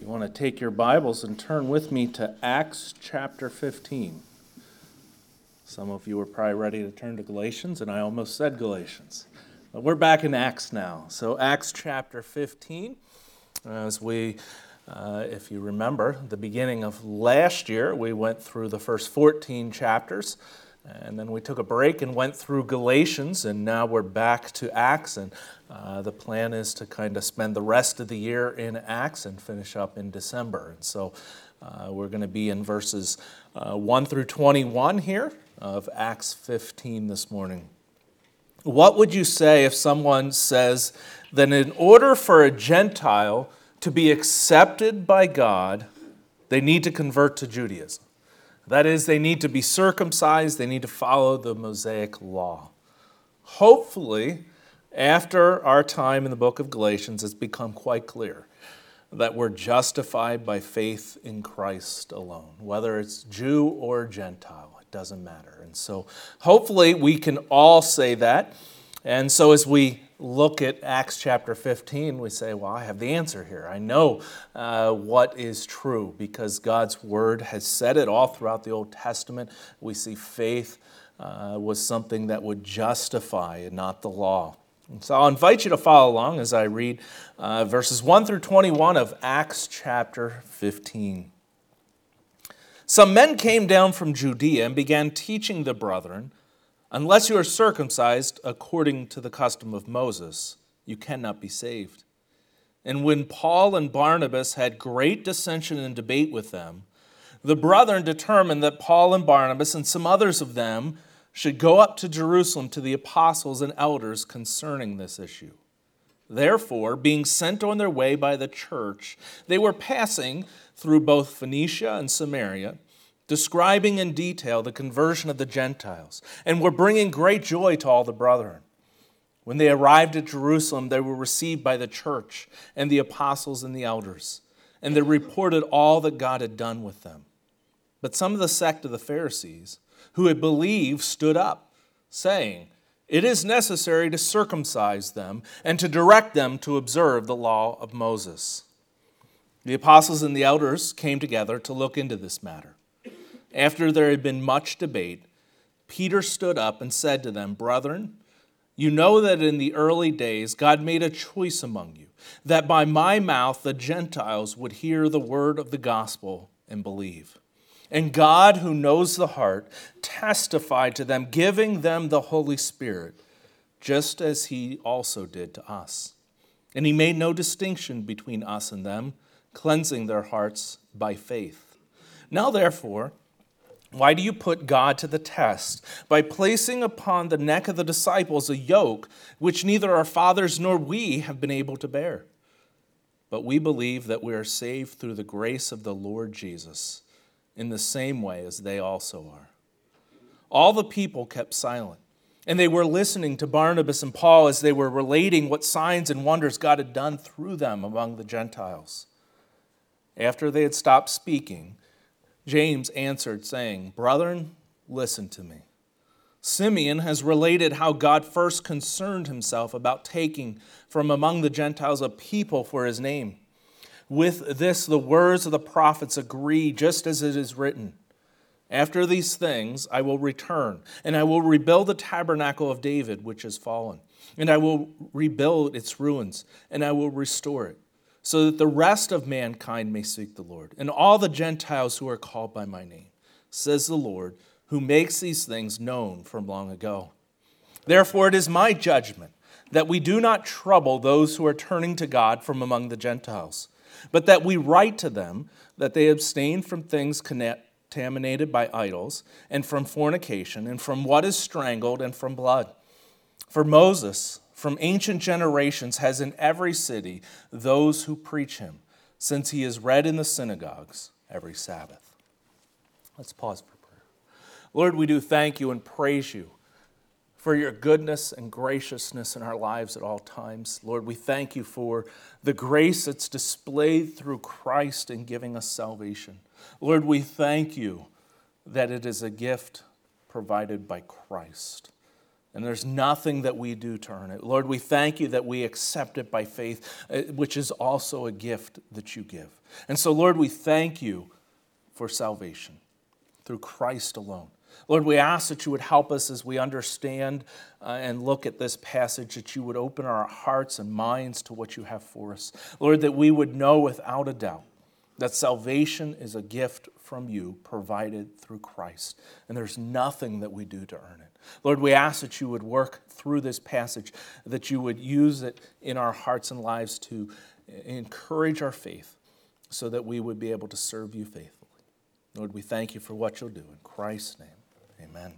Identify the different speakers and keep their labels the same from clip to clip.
Speaker 1: You want to take your Bibles and turn with me to Acts chapter 15. Some of you are probably ready to turn to Galatians, and I almost said Galatians. But we're back in Acts now. So Acts chapter 15, as if you remember, the beginning of last year, we went through the first 14 chapters, and then we took a break and went through Galatians, and now we're back to Acts, and the plan is to kind of spend the rest of the year in Acts and finish up in December. And so we're going to be in verses 1 through 21 here of Acts 15 this morning. What would you say if someone says that in order for a Gentile to be accepted by God, they need to convert to Judaism? That is, they need to be circumcised, they need to follow the Mosaic law. Hopefully, after our time in the book of Galatians, it's become quite clear that we're justified by faith in Christ alone. Whether it's Jew or Gentile, it doesn't matter. And so hopefully we can all say that. And so as we look at Acts chapter 15, we say, well, I have the answer here. I know what is true because God's word has said it all throughout the Old Testament. We see faith was something that would justify and not the law. And so I'll invite you to follow along as I read verses 1 through 21 of Acts chapter 15. Some men came down from Judea and began teaching the brethren, unless you are circumcised according to the custom of Moses, you cannot be saved. And when Paul and Barnabas had great dissension and debate with them, the brethren determined that Paul and Barnabas and some others of them should go up to Jerusalem to the apostles and elders concerning this issue. Therefore, being sent on their way by the church, they were passing through both Phoenicia and Samaria, describing in detail the conversion of the Gentiles, and were bringing great joy to all the brethren. When they arrived at Jerusalem, they were received by the church and the apostles and the elders, and they reported all that God had done with them. But some of the sect of the Pharisees, who had believed, stood up, saying, "It is necessary to circumcise them and to direct them to observe the law of Moses." The apostles and the elders came together to look into this matter. After there had been much debate, Peter stood up and said to them, "Brethren, you know that in the early days God made a choice among you, that by my mouth the Gentiles would hear the word of the gospel and believe. And God, who knows the heart, testified to them, giving them the Holy Spirit, just as he also did to us. And he made no distinction between us and them, cleansing their hearts by faith. Now therefore, why do you put God to the test by placing upon the neck of the disciples a yoke which neither our fathers nor we have been able to bear? But we believe that we are saved through the grace of the Lord Jesus, in the same way as they also are." All the people kept silent, and they were listening to Barnabas and Paul as they were relating what signs and wonders God had done through them among the Gentiles. After they had stopped speaking, James answered, saying, "Brethren, listen to me. Simeon has related how God first concerned himself about taking from among the Gentiles a people for his name. With this, the words of the prophets agree, just as it is written, 'After these things I will return, and I will rebuild the tabernacle of David, which is fallen, and I will rebuild its ruins, and I will restore it, so that the rest of mankind may seek the Lord, and all the Gentiles who are called by my name, says the Lord, who makes these things known from long ago. Therefore it is my judgment that we do not trouble those who are turning to God from among the Gentiles, but that we write to them that they abstain from things contaminated by idols, and from fornication, and from what is strangled, and from blood. For Moses, from ancient generations, has in every city those who preach him, since he is read in the synagogues every Sabbath." Let's pause for prayer. Lord, we do thank you and praise you for your goodness and graciousness in our lives at all times. Lord, we thank you for the grace that's displayed through Christ in giving us salvation. Lord, we thank you that it is a gift provided by Christ. And there's nothing that we do to earn it. Lord, we thank you that we accept it by faith, which is also a gift that you give. And so, Lord, we thank you for salvation through Christ alone. Lord, we ask that you would help us as we understand and look at this passage, that you would open our hearts and minds to what you have for us. Lord, that we would know without a doubt that salvation is a gift from you provided through Christ. And there's nothing that we do to earn it. Lord, we ask that you would work through this passage, that you would use it in our hearts and lives to encourage our faith so that we would be able to serve you faithfully. Lord, we thank you for what you'll do. In Christ's name, amen.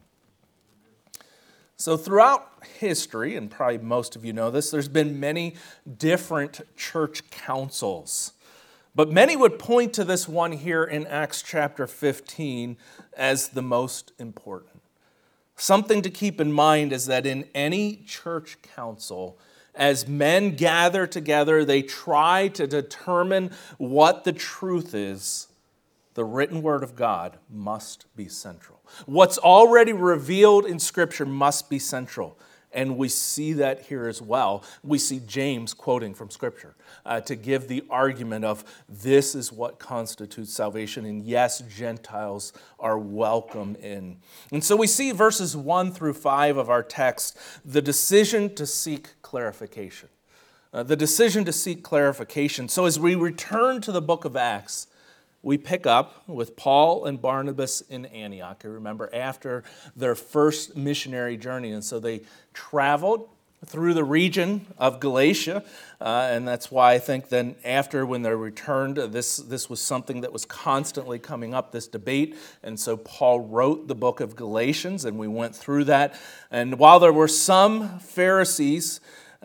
Speaker 1: So throughout history, and probably most of you know this, there's been many different church councils. But many would point to this one here in Acts chapter 15 as the most important. Something to keep in mind is that in any church council, as men gather together, they try to determine what the truth is. The written word of God must be central. What's already revealed in Scripture must be central. And we see that here as well. We see James quoting from Scripture to give the argument of this is what constitutes salvation. And yes, Gentiles are welcome in. And so we see verses 1 through 5 of our text, the decision to seek clarification. The decision to seek clarification. So as we return to the book of Acts, we pick up with Paul and Barnabas in Antioch. I remember after their first missionary journey. And so they traveled through the region of Galatia. And that's why I think then after when they returned, this was something that was constantly coming up, this debate. And so Paul wrote the book of Galatians, and we went through that. And while there were some Pharisees,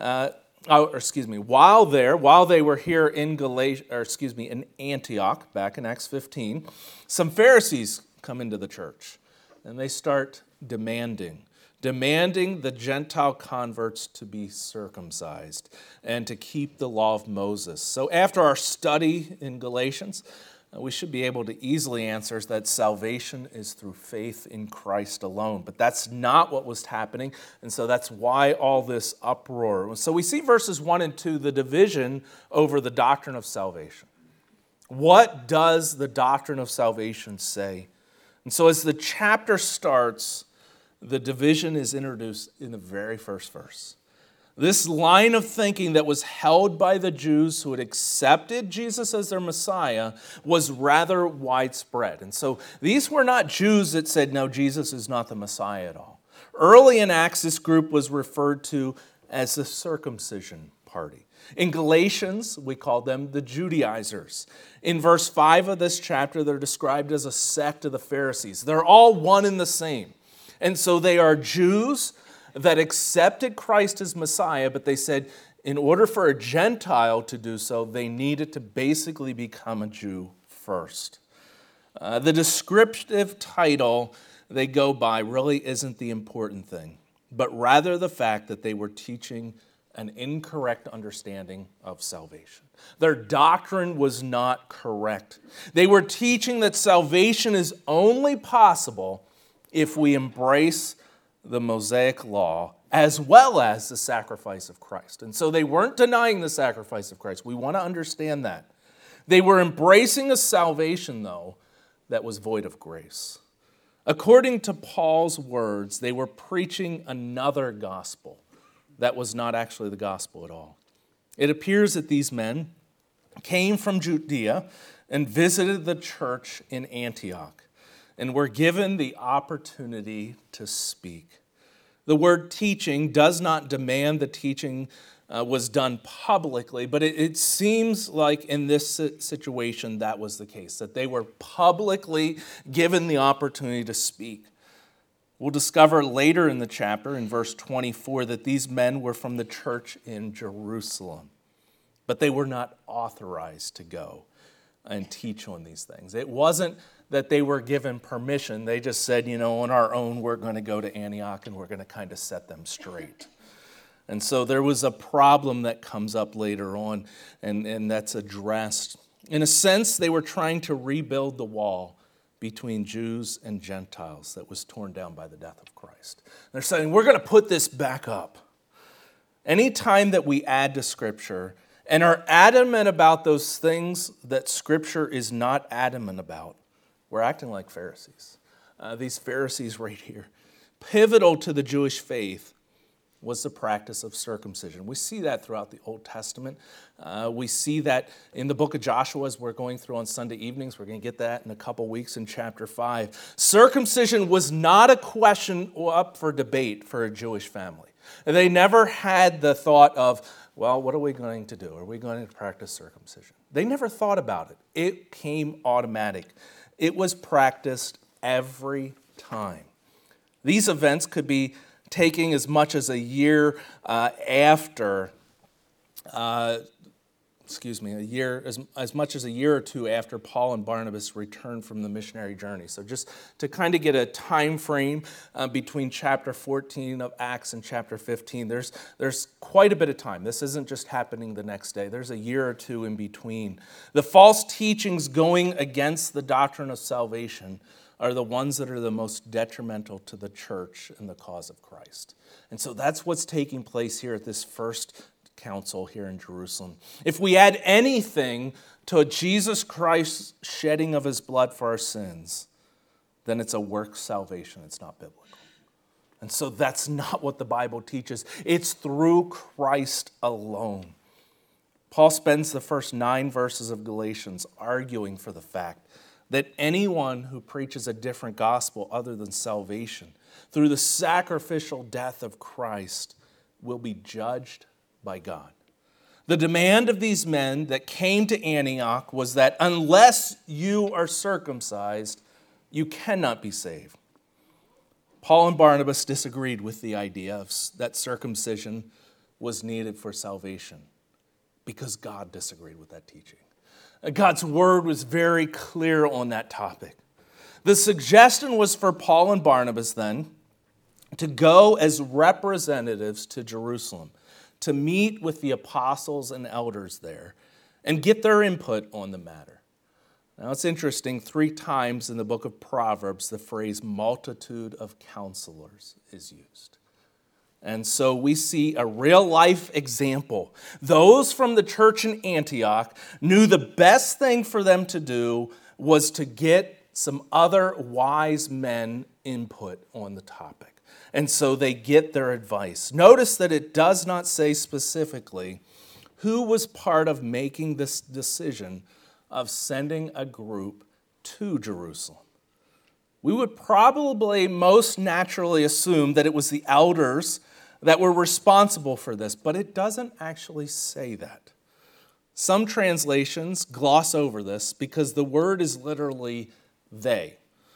Speaker 1: while they were here in Antioch, back in Acts 15, some Pharisees come into the church, and they start demanding the Gentile converts to be circumcised and to keep the law of Moses. So after our study in Galatians, we should be able to easily answer that salvation is through faith in Christ alone. But that's not what was happening, and so that's why all this uproar. So we see verses 1 and 2, the division over the doctrine of salvation. What does the doctrine of salvation say? And so as the chapter starts, the division is introduced in the very first verse. This line of thinking that was held by the Jews who had accepted Jesus as their Messiah was rather widespread. And so these were not Jews that said, no, Jesus is not the Messiah at all. Early in Acts, this group was referred to as the circumcision party. In Galatians, we call them the Judaizers. In verse 5 of this chapter, they're described as a sect of the Pharisees. They're all one and the same. And so they are Jews that accepted Christ as Messiah, but they said in order for a Gentile to do so, they needed to basically become a Jew first. The descriptive title they go by really isn't the important thing, but rather the fact that they were teaching an incorrect understanding of salvation. Their doctrine was not correct. They were teaching that salvation is only possible if we embrace the Mosaic law as well as the sacrifice of Christ. And so they weren't denying the sacrifice of Christ. We want to understand that. They were embracing a salvation, though, that was void of grace. According to Paul's words, they were preaching another gospel that was not actually the gospel at all. It appears that these men came from Judea and visited the church in Antioch and were given the opportunity to speak. The word teaching does not demand the teaching was done publicly, but it seems like in this situation that was the case, that they were publicly given the opportunity to speak. We'll discover later in the chapter, in verse 24, that these men were from the church in Jerusalem, but they were not authorized to go and teach on these things. It wasn't that they were given permission. They just said, on our own, we're going to go to Antioch and we're going to kind of set them straight. And so there was a problem that comes up later on, and that's addressed. In a sense, they were trying to rebuild the wall between Jews and Gentiles that was torn down by the death of Christ. They're saying, we're going to put this back up. Anytime that we add to Scripture and are adamant about those things that Scripture is not adamant about, we're acting like Pharisees. These Pharisees right here. Pivotal to the Jewish faith was the practice of circumcision. We see that throughout the Old Testament. We see that in the book of Joshua as we're going through on Sunday evenings. We're going to get that in a couple weeks in chapter 5. Circumcision was not a question up for debate for a Jewish family. They never had the thought of, well, what are we going to do? Are we going to practice circumcision? They never thought about it. It came automatic. It was practiced every time. These events could be taking as much as a year after, as much as a year or two after Paul and Barnabas returned from the missionary journey. So just to kind of get a time frame between chapter 14 of Acts and chapter 15, there's quite a bit of time. This isn't just happening the next day. There's a year or two in between. The false teachings going against the doctrine of salvation are the ones that are the most detrimental to the church and the cause of Christ. And so that's what's taking place here at this first council here in Jerusalem. If we add anything to Jesus Christ's shedding of his blood for our sins, then it's a work salvation. It's not biblical. And so that's not what the Bible teaches. It's through Christ alone. Paul spends the first 9 verses of Galatians arguing for the fact that anyone who preaches a different gospel other than salvation through the sacrificial death of Christ will be judged by God. The demand of these men that came to Antioch was that unless you are circumcised, you cannot be saved. Paul and Barnabas disagreed with the idea that circumcision was needed for salvation because God disagreed with that teaching. God's word was very clear on that topic. The suggestion was for Paul and Barnabas then to go as representatives to Jerusalem, to meet with the apostles and elders there and get their input on the matter. Now it's interesting, 3 times in the book of Proverbs, the phrase multitude of counselors is used. And so we see a real-life example. Those from the church in Antioch knew the best thing for them to do was to get some other wise men input on the topic. And so they get their advice. Notice that it does not say specifically who was part of making this decision of sending a group to Jerusalem. We would probably most naturally assume that it was the elders that were responsible for this, but it doesn't actually say that. Some translations gloss over this because the word is literally they.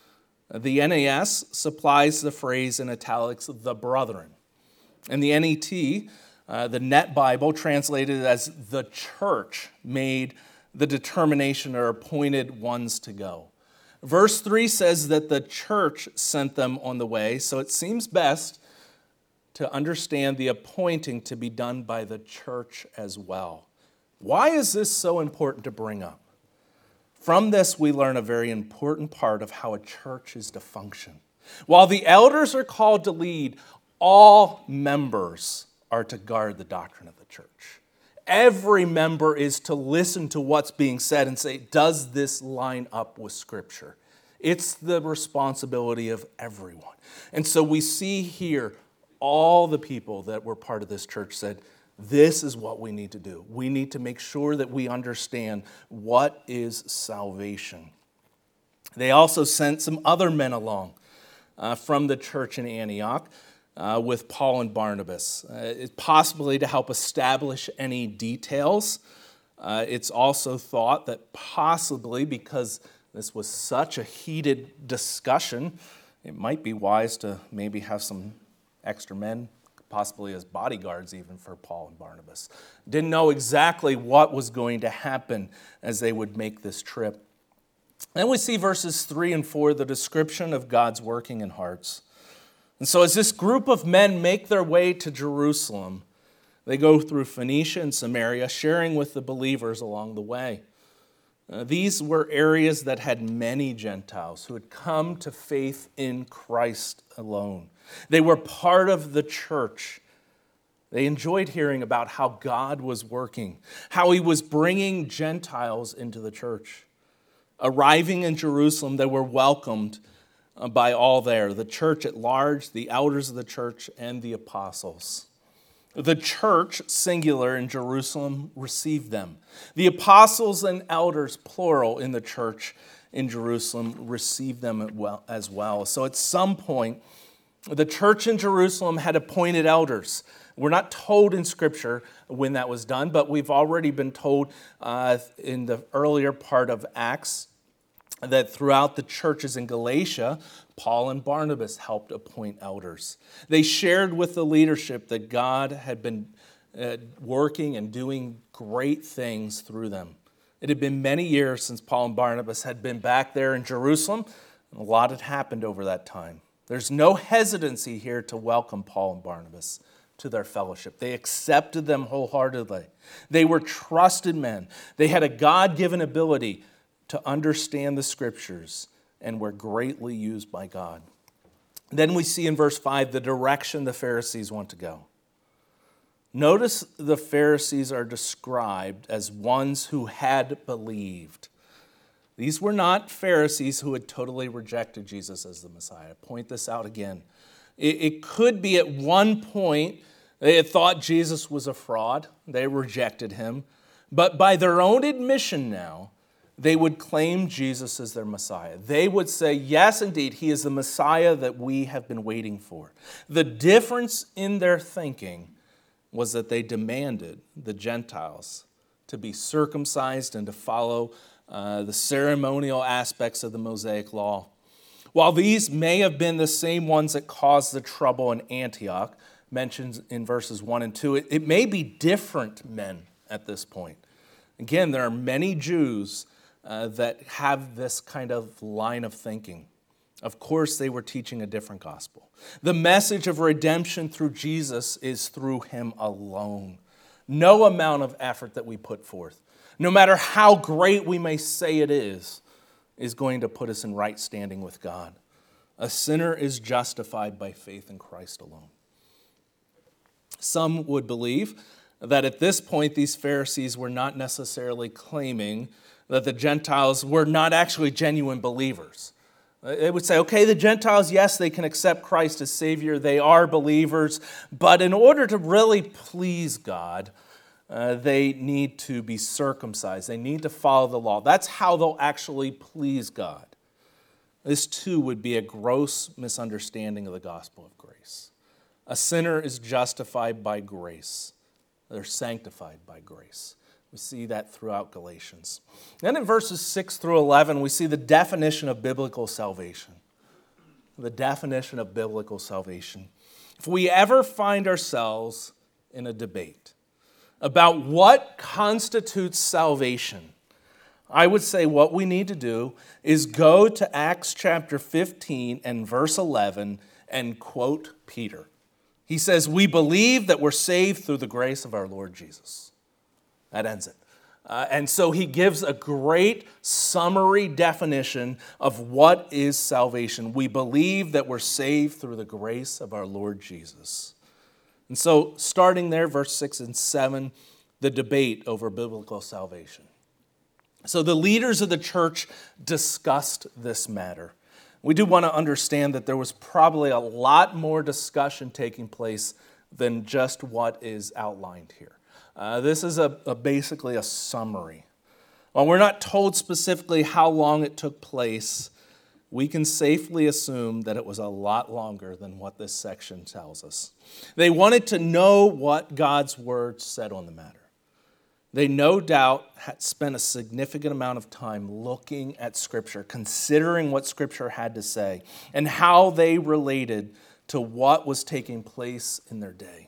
Speaker 1: The NAS supplies the phrase in italics, the brethren. And the NET, the Net Bible, translated as the church, made the determination or appointed ones to go. Verse 3 says that the church sent them on the way, so it seems best to understand the appointing to be done by the church as well. Why is this so important to bring up? From this, we learn a very important part of how a church is to function. While the elders are called to lead, all members are to guard the doctrine of the church. Every member is to listen to what's being said and say, does this line up with Scripture? It's the responsibility of everyone. And so we see here, all the people that were part of this church said, this is what we need to do. We need to make sure that we understand what is salvation. They also sent some other men along from the church in Antioch with Paul and Barnabas, possibly to help establish any details. It's also thought that possibly because this was such a heated discussion, it might be wise to maybe have some extra men, possibly as bodyguards even for Paul and Barnabas. Didn't know exactly what was going to happen as they would make this trip. Then we see verses 3 and 4, the description of God's working in hearts. And so as this group of men make their way to Jerusalem, they go through Phoenicia and Samaria, sharing with the believers along the way. These were areas that had many Gentiles who had come to faith in Christ alone. They were part of the church. They enjoyed hearing about how God was working, how he was bringing Gentiles into the church. Arriving in Jerusalem, they were welcomed by all there, the church at large, the elders of the church, and the apostles. The church, singular in Jerusalem, received them. The apostles and elders, plural in the church in Jerusalem, received them as well. So at some point, the church in Jerusalem had appointed elders. We're not told in Scripture when that was done, but we've already been told in the earlier part of Acts that throughout the churches in Galatia, Paul and Barnabas helped appoint elders. They shared with the leadership that God had been working and doing great things through them. It had been many years since Paul and Barnabas had been back there in Jerusalem, and a lot had happened over that time. There's no hesitancy here to welcome Paul and Barnabas to their fellowship. They accepted them wholeheartedly. They were trusted men. They had a God-given ability to understand the Scriptures and were greatly used by God. Then we see in verse 5 the direction the Pharisees want to go. Notice the Pharisees are described as ones who had believed. These were not Pharisees who had totally rejected Jesus as the Messiah. Point this out again. It could be at one point they had thought Jesus was a fraud. They rejected him. But by their own admission now, they would claim Jesus as their Messiah. They would say, yes, indeed, he is the Messiah that we have been waiting for. The difference in their thinking was that they demanded the Gentiles to be circumcised and to follow the ceremonial aspects of the Mosaic law. While these may have been the same ones that caused the trouble in Antioch, mentioned in verses 1 and 2, it may be different men at this point. Again, there are many Jews that have this kind of line of thinking. Of course, they were teaching a different gospel. The message of redemption through Jesus is through him alone. No amount of effort that we put forth, no matter how great we may say it is going to put us in right standing with God. A sinner is justified by faith in Christ alone. Some would believe that at this point, these Pharisees were not necessarily claiming that the Gentiles were not actually genuine believers. They would say, okay, the Gentiles, yes, they can accept Christ as Savior. They are believers. But in order to really please God, they need to be circumcised. They need to follow the law. That's how they'll actually please God. This, too, would be a gross misunderstanding of the gospel of grace. A sinner is justified by grace. They're sanctified by grace. We see that throughout Galatians. Then in verses 6 through 11, we see the definition of biblical salvation. The definition of biblical salvation. If we ever find ourselves in a debate about what constitutes salvation, I would say what we need to do is go to Acts chapter 15 and verse 11 and quote Peter. He says, we believe that we're saved through the grace of our Lord Jesus. That ends it. And so he gives a great summary definition of what is salvation. We believe that we're saved through the grace of our Lord Jesus. And so starting there, verse 6 and 7, the debate over biblical salvation. So the leaders of the church discussed this matter. We do want to understand that there was probably a lot more discussion taking place than just what is outlined here. This is basically a summary. While we're not told specifically how long it took place, we can safely assume that it was a lot longer than what this section tells us. They wanted to know what God's word said on the matter. They no doubt had spent a significant amount of time looking at Scripture, considering what Scripture had to say, and how they related to what was taking place in their day.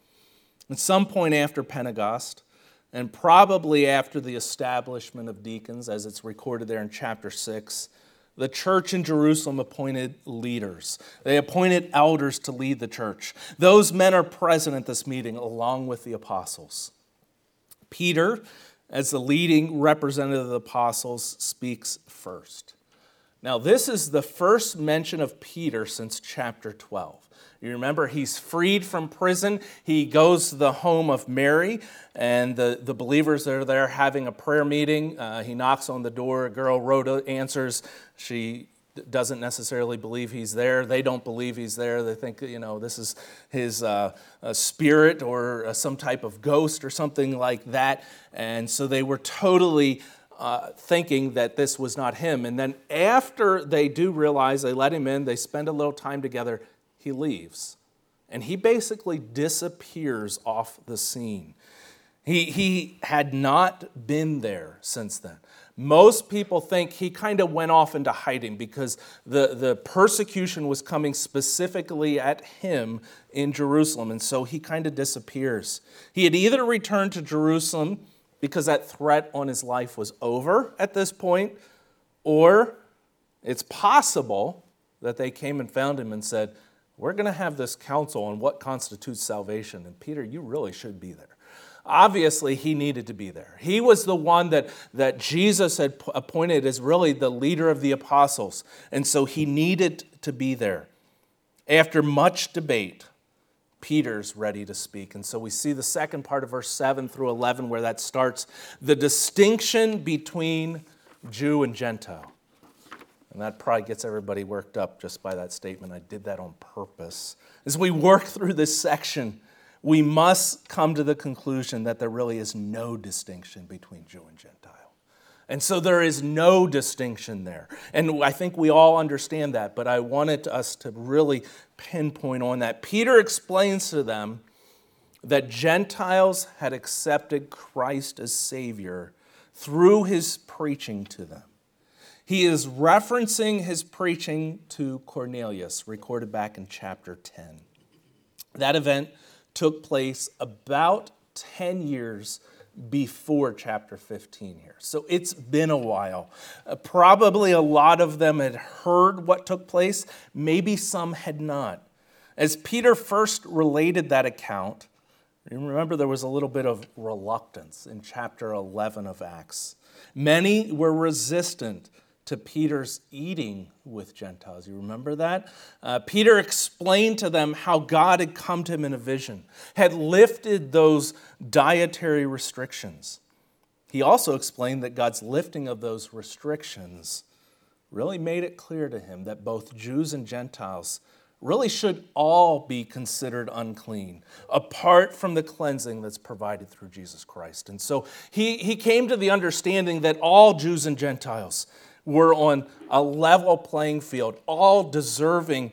Speaker 1: At some point after Pentecost, and probably after the establishment of deacons, as it's recorded there in chapter 6, the church in Jerusalem appointed leaders. They appointed elders to lead the church. Those men are present at this meeting along with the apostles. Peter as the leading representative of the apostles, speaks first. Now, this is the first mention of Peter since chapter 12. You remember he's freed from prison. He goes to the home of Mary, and the believers are there having a prayer meeting. He knocks on the door. A girl, Rhoda, answers. She doesn't necessarily believe he's there. They don't believe he's there. They think, this is his spirit or some type of ghost or something like that. And so they were totally thinking that this was not him. And then after they do realize, they let him in, they spend a little time together, he leaves. And he basically disappears off the scene. He had not been there since then. Most people think he kind of went off into hiding because the persecution was coming specifically at him in Jerusalem, and so he kind of disappears. He had either returned to Jerusalem because that threat on his life was over at this point, or it's possible that they came and found him and said, we're going to have this council on what constitutes salvation, and Peter, you really should be there. Obviously, he needed to be there. He was the one that Jesus had appointed as really the leader of the apostles, and so he needed to be there. After much debate, Peter's ready to speak. And so we see the second part of verse 7 through 11 where that starts, the distinction between Jew and Gentile. And that probably gets everybody worked up just by that statement. I did that on purpose. As we work through this section, we must come to the conclusion that there really is no distinction between Jew and Gentile. And so there is no distinction there. And I think we all understand that, but I wanted us to really pinpoint on that. Peter explains to them that Gentiles had accepted Christ as Savior through his preaching to them. He is referencing his preaching to Cornelius, recorded back in chapter 10. That event took place about 10 years before chapter 15 here. So it's been a while. Probably a lot of them had heard what took place. Maybe some had not. As Peter first related that account, remember there was a little bit of reluctance in chapter 11 of Acts. Many were resistant to Peter's eating with Gentiles. You remember that? Peter explained to them how God had come to him in a vision, had lifted those dietary restrictions. He also explained that God's lifting of those restrictions really made it clear to him that both Jews and Gentiles really should all be considered unclean, apart from the cleansing that's provided through Jesus Christ. And so he came to the understanding that all Jews and Gentiles were on a level playing field, all deserving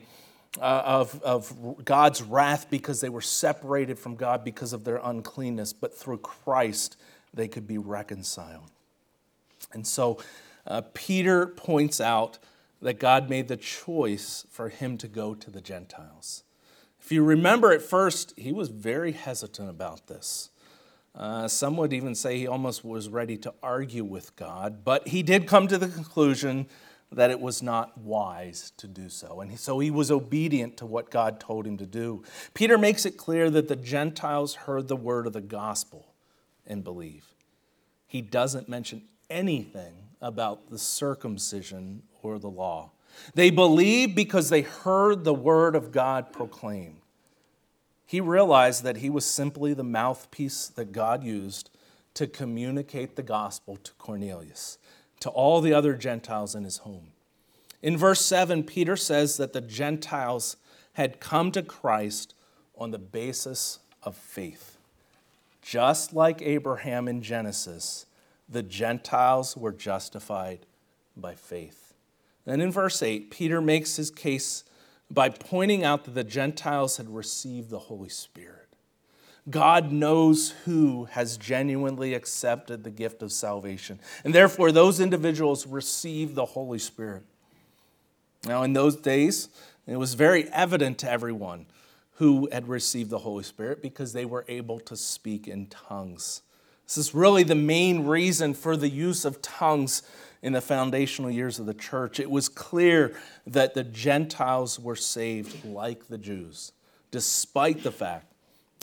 Speaker 1: of God's wrath because they were separated from God because of their uncleanness, but through Christ they could be reconciled. And so Peter points out that God made the choice for him to go to the Gentiles. If you remember at first, he was very hesitant about this. Some would even say he almost was ready to argue with God, but he did come to the conclusion that it was not wise to do so. And so he was obedient to what God told him to do. Peter makes it clear that the Gentiles heard the word of the gospel and believe. He doesn't mention anything about the circumcision or the law. They believed because they heard the word of God proclaimed. He realized that he was simply the mouthpiece that God used to communicate the gospel to Cornelius, to all the other Gentiles in his home. In verse 7, Peter says that the Gentiles had come to Christ on the basis of faith. Just like Abraham in Genesis, the Gentiles were justified by faith. Then in verse 8, Peter makes his case by pointing out that the Gentiles had received the Holy Spirit. God knows who has genuinely accepted the gift of salvation, and therefore those individuals receive the Holy Spirit. Now in those days, it was very evident to everyone who had received the Holy Spirit because they were able to speak in tongues. This is really the main reason for the use of tongues in the foundational years of the church. It was clear that the Gentiles were saved like the Jews, despite the fact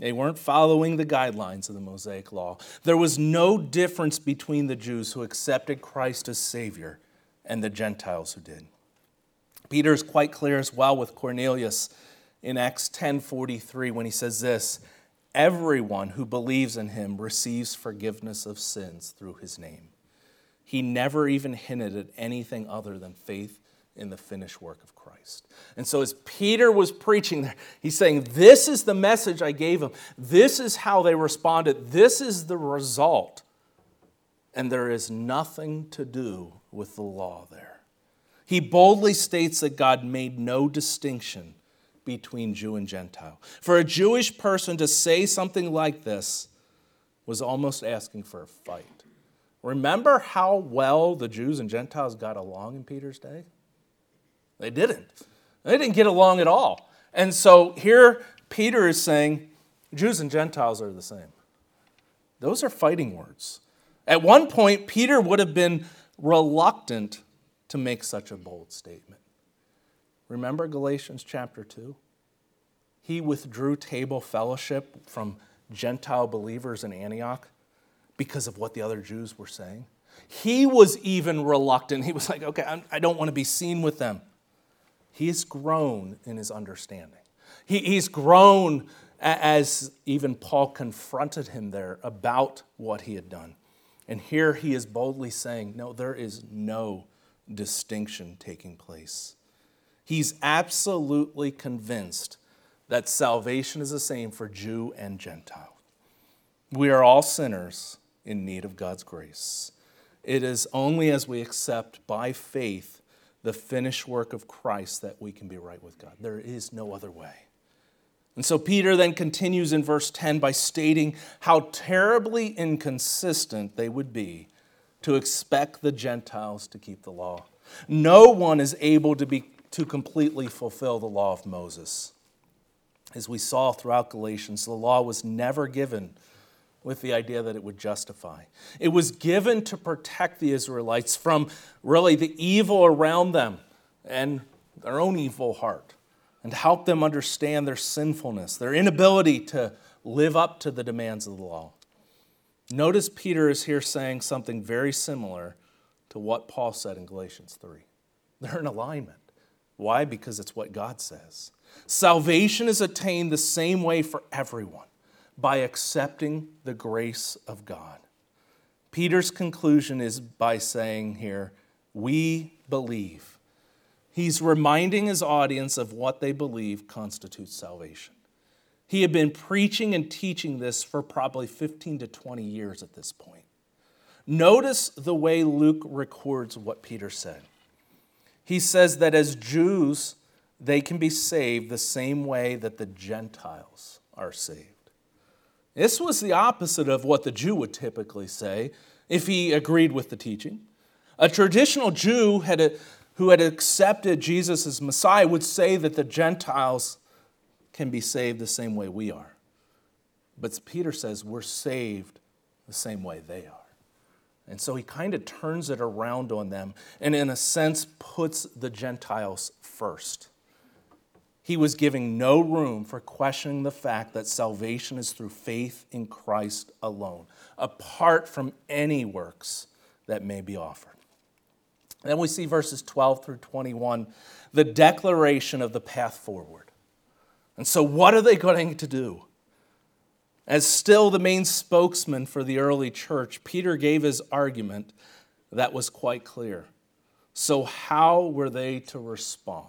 Speaker 1: They weren't following the guidelines of the Mosaic Law. There was no difference between the Jews who accepted Christ as Savior and the Gentiles who did. Peter is quite clear as well with Cornelius in Acts 10:43 when he says this, "Everyone who believes in him receives forgiveness of sins through his name." He never even hinted at anything other than faith in the finished work of Christ. And so as Peter was preaching there, he's saying, this is the message I gave them. This is how they responded. This is the result. And there is nothing to do with the law there. He boldly states that God made no distinction between Jew and Gentile. For a Jewish person to say something like this was almost asking for a fight. Remember how well the Jews and Gentiles got along in Peter's day? They didn't. They didn't get along at all. And so here Peter is saying, Jews and Gentiles are the same. Those are fighting words. At one point, Peter would have been reluctant to make such a bold statement. Remember Galatians chapter 2? He withdrew table fellowship from Gentile believers in Antioch because of what the other Jews were saying. He was even reluctant. He was like, okay, I don't want to be seen with them. He's grown in his understanding. He's grown as even Paul confronted him there about what he had done. And here he is boldly saying, no, there is no distinction taking place. He's absolutely convinced that salvation is the same for Jew and Gentile. We are all sinners in need of God's grace. It is only as we accept by faith the finished work of Christ that we can be right with God. There is no other way. And so Peter then continues in verse 10 by stating how terribly inconsistent they would be to expect the Gentiles to keep the law. No one is able to completely fulfill the law of Moses. As we saw throughout Galatians, the law was never given with the idea that it would justify. It was given to protect the Israelites from really the evil around them and their own evil heart, and to help them understand their sinfulness, their inability to live up to the demands of the law. Notice Peter is here saying something very similar to what Paul said in Galatians 3. They're in alignment. Why? Because it's what God says. Salvation is attained the same way for everyone, by accepting the grace of God. Peter's conclusion is by saying here, we believe. He's reminding his audience of what they believe constitutes salvation. He had been preaching and teaching this for probably 15 to 20 years at this point. Notice the way Luke records what Peter said. He says that as Jews, they can be saved the same way that the Gentiles are saved. This was the opposite of what the Jew would typically say if he agreed with the teaching. A traditional Jew who had accepted Jesus as Messiah would say that the Gentiles can be saved the same way we are. But Peter says we're saved the same way they are. And so he kind of turns it around on them and in a sense puts the Gentiles first. He was giving no room for questioning the fact that salvation is through faith in Christ alone, apart from any works that may be offered. Then we see verses 12 through 21, the declaration of the path forward. And so what are they going to do? As still the main spokesman for the early church, Peter gave his argument that was quite clear. So how were they to respond?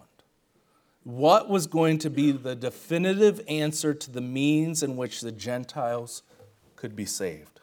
Speaker 1: What was going to be the definitive answer to the means in which the Gentiles could be saved?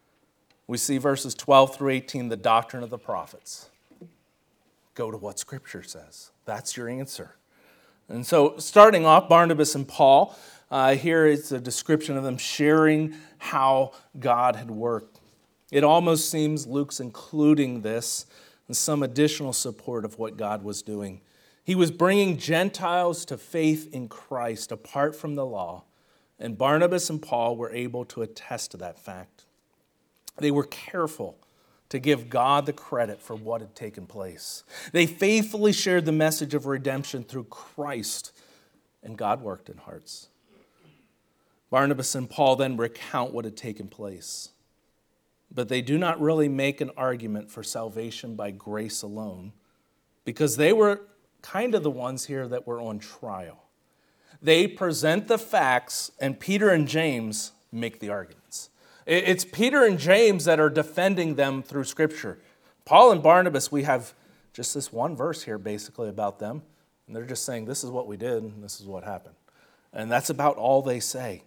Speaker 1: We see verses 12 through 18, the doctrine of the prophets. Go to what Scripture says. That's your answer. And so starting off, Barnabas and Paul, here is a description of them sharing how God had worked. It almost seems Luke's including this and some additional support of what God was doing. He was bringing Gentiles to faith in Christ apart from the law, and Barnabas and Paul were able to attest to that fact. They were careful to give God the credit for what had taken place. They faithfully shared the message of redemption through Christ, and God worked in hearts. Barnabas and Paul then recount what had taken place. But they do not really make an argument for salvation by grace alone, because they were kind of the ones here that were on trial. They present the facts, and Peter and James make the arguments. It's Peter and James that are defending them through Scripture. Paul and Barnabas, we have just this one verse here basically about them, and they're just saying, this is what we did, and this is what happened. And that's about all they say.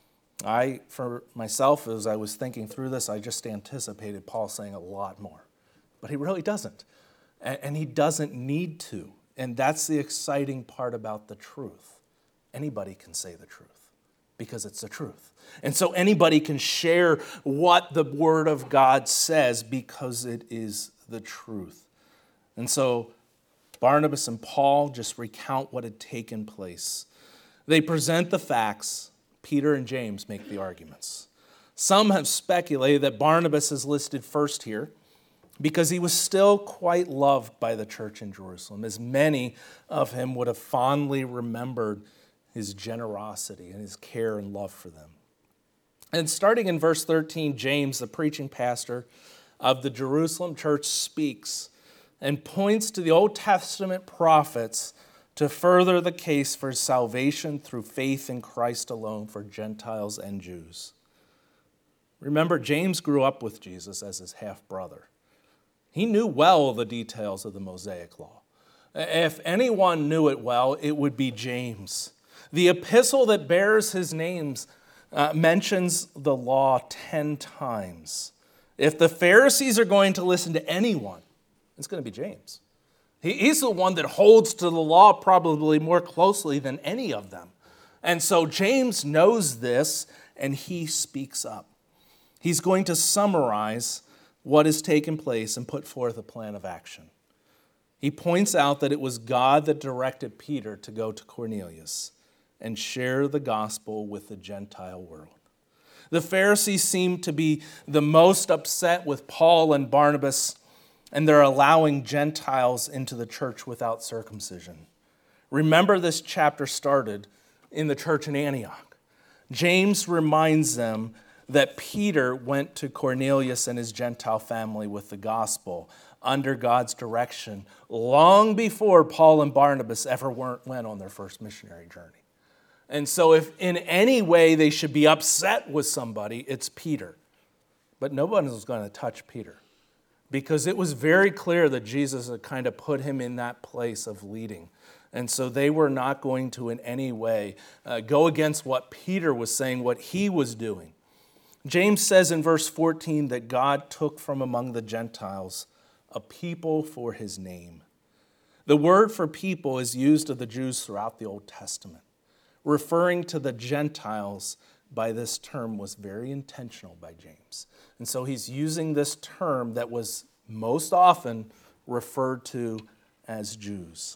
Speaker 1: For myself, as I was thinking through this, I just anticipated Paul saying a lot more. But he really doesn't. And he doesn't need to. And that's the exciting part about the truth. Anybody can say the truth because it's the truth. And so anybody can share what the Word of God says because it is the truth. And so Barnabas and Paul just recount what had taken place. They present the facts. Peter and James make the arguments. Some have speculated that Barnabas is listed first here because he was still quite loved by the church in Jerusalem, as many of him would have fondly remembered his generosity and his care and love for them. And starting in verse 13, James, the preaching pastor of the Jerusalem church, speaks and points to the Old Testament prophets to further the case for salvation through faith in Christ alone for Gentiles and Jews. Remember, James grew up with Jesus as his half-brother. He knew well the details of the Mosaic Law. If anyone knew it well, it would be James. The epistle that bears his name mentions the law 10 times. If the Pharisees are going to listen to anyone, it's going to be James. He's the one that holds to the law probably more closely than any of them. And so James knows this, and he speaks up. He's going to summarize what has taken place and put forth a plan of action. He points out that it was God that directed Peter to go to Cornelius and share the gospel with the Gentile world. The Pharisees seem to be the most upset with Paul and Barnabas, and they're allowing Gentiles into the church without circumcision. Remember, this chapter started in the church in Antioch. James reminds them that Peter went to Cornelius and his Gentile family with the gospel under God's direction long before Paul and Barnabas ever went on their first missionary journey. And so if in any way they should be upset with somebody, it's Peter. But nobody was going to touch Peter, because it was very clear that Jesus had kind of put him in that place of leading. And so they were not going to in any way go against what Peter was saying, what he was doing. James says in verse 14 that God took from among the Gentiles a people for his name. The word for people is used of the Jews throughout the Old Testament. Referring to the Gentiles by this term was very intentional by James. And so he's using this term that was most often referred to as Jews.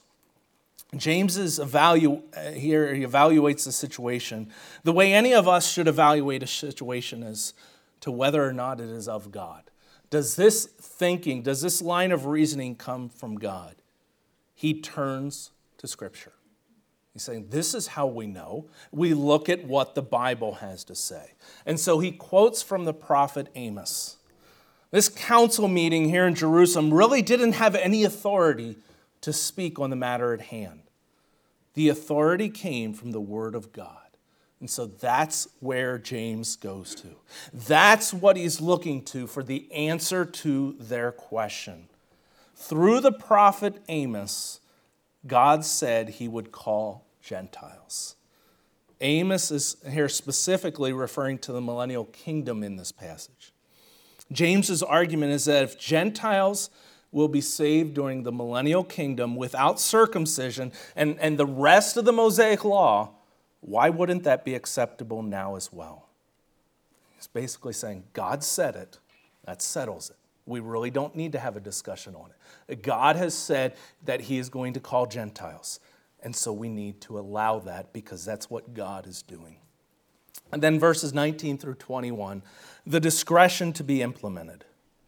Speaker 1: James he evaluates the situation the way any of us should evaluate a situation as to whether or not it is of God. Does this thinking, does this line of reasoning come from God? He turns to Scripture. He's saying, this is how we know. We look at what the Bible has to say. And so he quotes from the prophet Amos. This council meeting here in Jerusalem really didn't have any authority to speak on the matter at hand. The authority came from the Word of God. And so that's where James goes to. That's what he's looking to for the answer to their question. Through the prophet Amos, God said he would call Gentiles. Amos is here specifically referring to the millennial kingdom in this passage. James's argument is that if Gentiles will be saved during the millennial kingdom without circumcision and the rest of the Mosaic law, why wouldn't that be acceptable now as well? He's basically saying, God said it, that settles it. We really don't need to have a discussion on it. God has said that he is going to call Gentiles. And so we need to allow that because that's what God is doing. And then verses 19 through 21, the discretion to be implemented.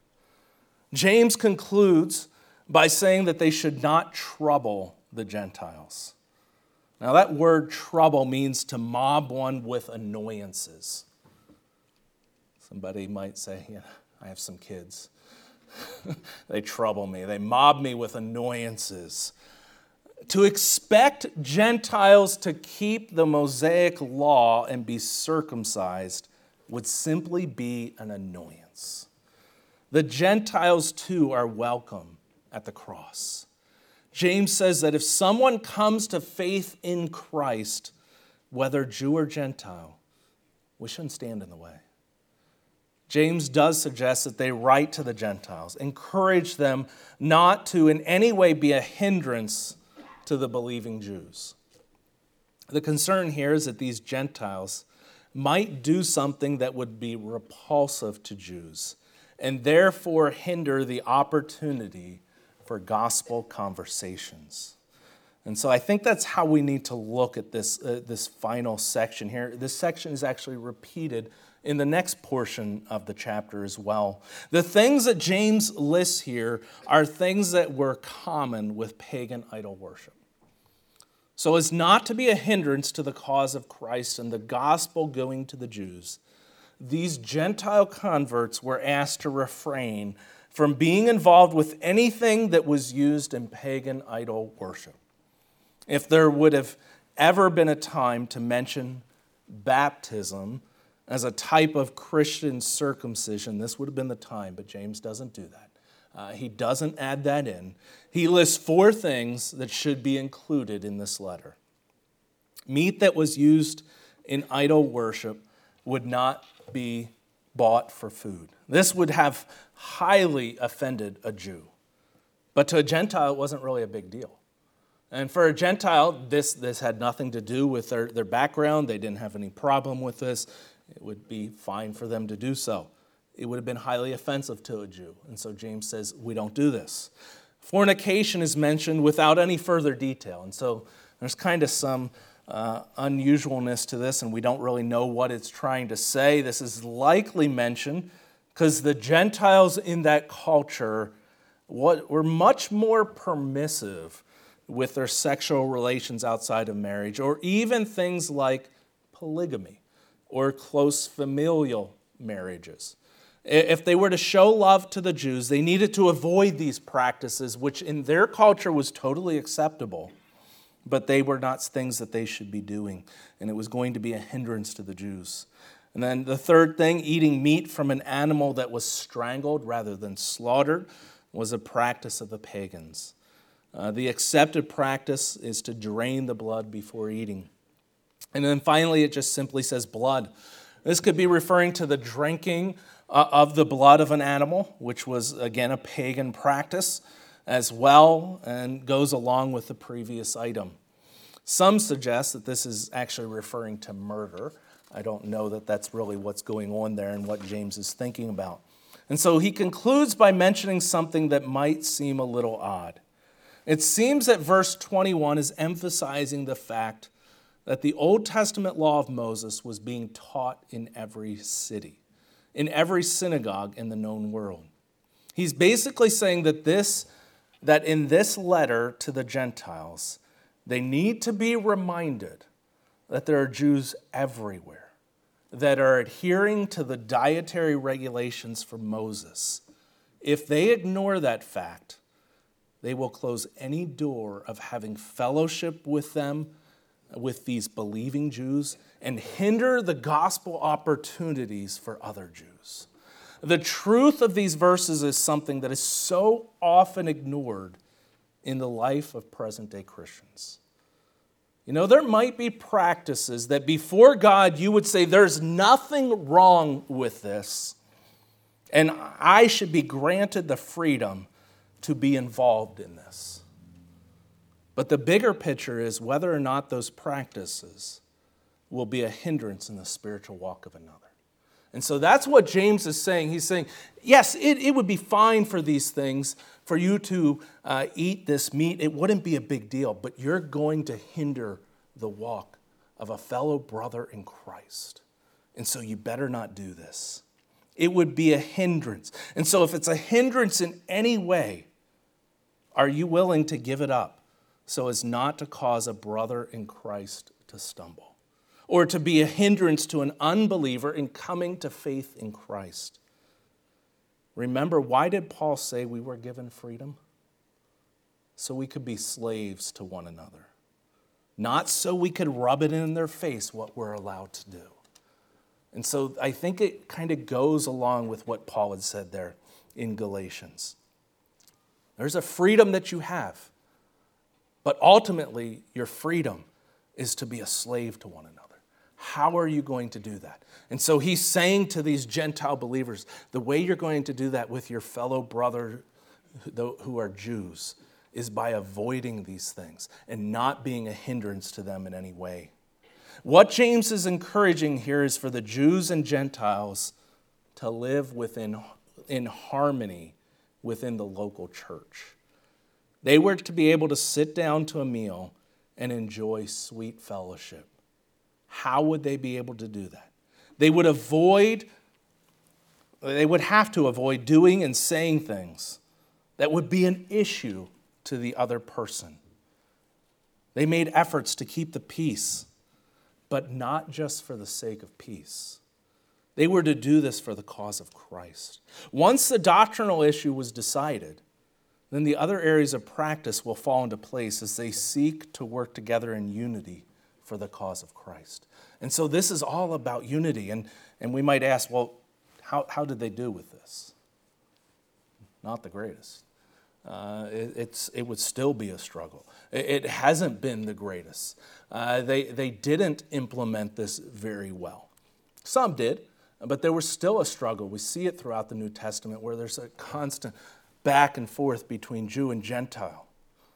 Speaker 1: James concludes by saying that they should not trouble the Gentiles. Now that word trouble means to mob one with annoyances. Somebody might say, yeah, I have some kids. They trouble me. They mob me with annoyances. To expect Gentiles to keep the Mosaic law and be circumcised would simply be an annoyance. The Gentiles, too, are welcome at the cross. James says that if someone comes to faith in Christ, whether Jew or Gentile, we shouldn't stand in the way. James does suggest that they write to the Gentiles, encourage them not to in any way be a hindrance to the believing Jews. The concern here is that these Gentiles might do something that would be repulsive to Jews and therefore hinder the opportunity for gospel conversations. And so I think that's how we need to look at this final section here. This section is actually repeated in the next portion of the chapter as well. The things that James lists here are things that were common with pagan idol worship. So as not to be a hindrance to the cause of Christ and the gospel going to the Jews, these Gentile converts were asked to refrain from being involved with anything that was used in pagan idol worship. If there would have ever been a time to mention baptism as a type of Christian circumcision, this would have been the time, but James doesn't do that. He doesn't add that in. He lists 4 things that should be included in this letter. Meat that was used in idol worship would not be bought for food. This would have highly offended a Jew. But to a Gentile, it wasn't really a big deal. And for a Gentile, this had nothing to do with their background. They didn't have any problem with this. It would be fine for them to do so. It would have been highly offensive to a Jew. And so James says, we don't do this. Fornication is mentioned without any further detail. And so there's kind of some unusualness to this, and we don't really know what it's trying to say. This is likely mentioned because the Gentiles in that culture were much more permissive with their sexual relations outside of marriage, or even things like polygamy or close familial marriages. If they were to show love to the Jews, they needed to avoid these practices, which in their culture was totally acceptable, but they were not things that they should be doing, and it was going to be a hindrance to the Jews. And then the third thing, eating meat from an animal that was strangled rather than slaughtered, was a practice of the pagans. The accepted practice is to drain the blood before eating. And then finally, it just simply says blood. This could be referring to the drinking of the blood of an animal, which was, again, a pagan practice as well, and goes along with the previous item. Some suggest that this is actually referring to murder. I don't know that that's really what's going on there and what James is thinking about. And so he concludes by mentioning something that might seem a little odd. It seems that verse 21 is emphasizing the fact that the Old Testament law of Moses was being taught in every city, in every synagogue in the known world. He's basically saying that in this letter to the Gentiles, they need to be reminded that there are Jews everywhere that are adhering to the dietary regulations from Moses. If they ignore that fact, they will close any door of having fellowship with them, with these believing Jews, and hinder the gospel opportunities for other Jews. The truth of these verses is something that is so often ignored in the life of present-day Christians. You know, there might be practices that before God you would say there's nothing wrong with this, and I should be granted the freedom to be involved in this. But the bigger picture is whether or not those practices will be a hindrance in the spiritual walk of another. And so that's what James is saying. He's saying, yes, it would be fine for these things, for you to eat this meat. It wouldn't be a big deal, but you're going to hinder the walk of a fellow brother in Christ. And so you better not do this. It would be a hindrance. And so if it's a hindrance in any way, are you willing to give it up so as not to cause a brother in Christ to stumble, or to be a hindrance to an unbeliever in coming to faith in Christ. Remember, why did Paul say we were given freedom? So we could be slaves to one another. Not so we could rub it in their face what we're allowed to do. And so I think it kind of goes along with what Paul had said there in Galatians. There's a freedom that you have, but ultimately your freedom is to be a slave to one another. How are you going to do that? And so he's saying to these Gentile believers, the way you're going to do that with your fellow brother who are Jews is by avoiding these things and not being a hindrance to them in any way. What James is encouraging here is for the Jews and Gentiles to live in harmony within the local church. They were to be able to sit down to a meal and enjoy sweet fellowship. How would they be able to do that? They would have to avoid doing and saying things that would be an issue to the other person. They made efforts to keep the peace, but not just for the sake of peace. They were to do this for the cause of Christ. Once the doctrinal issue was decided, then the other areas of practice will fall into place as they seek to work together in unity for the cause of Christ. And so this is all about unity. And we might ask, well, how did they do with this? Not the greatest. It would still be a struggle. It hasn't been the greatest. They didn't implement this very well. Some did, but there was still a struggle. We see it throughout the New Testament where there's a constant back and forth between Jew and Gentile.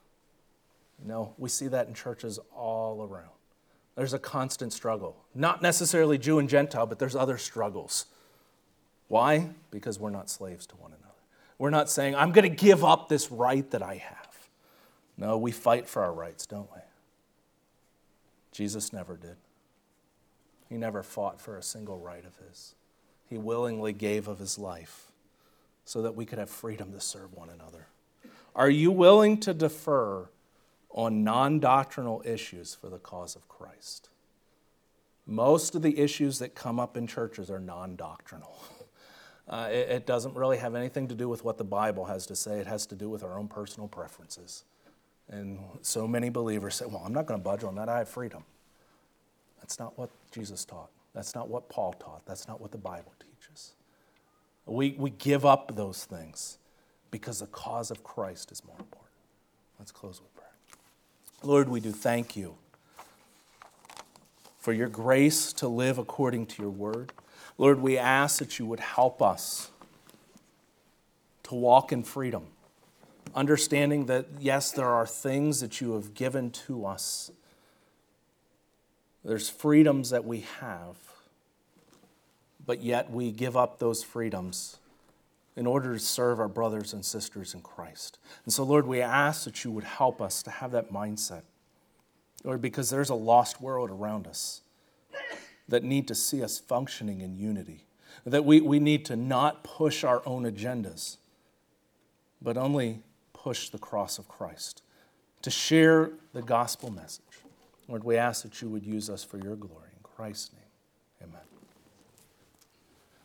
Speaker 1: We see that in churches all around. There's a constant struggle. Not necessarily Jew and Gentile, but there's other struggles. Why? Because we're not slaves to one another. We're not saying, I'm going to give up this right that I have. No, we fight for our rights, don't we? Jesus never did. He never fought for a single right of his. He willingly gave of his life so that we could have freedom to serve one another. Are you willing to defer on non-doctrinal issues for the cause of Christ? Most of the issues that come up in churches are non-doctrinal. It doesn't really have anything to do with what the Bible has to say. It has to do with our own personal preferences. And so many believers say, well, I'm not going to budge on that. I have freedom. That's not what Jesus taught. That's not what Paul taught. That's not what the Bible teaches. We give up those things because the cause of Christ is more important. Let's close with prayer. Lord, we do thank you for your grace to live according to your word. Lord, we ask that you would help us to walk in freedom, understanding that, yes, there are things that you have given to us. There's freedoms that we have, but yet we give up those freedoms in order to serve our brothers and sisters in Christ. And so, Lord, we ask that you would help us to have that mindset, Lord, because there's a lost world around us that need to see us functioning in unity, that we need to not push our own agendas, but only push the cross of Christ, to share the gospel message. Lord, we ask that you would use us for your glory. In Christ's name, amen.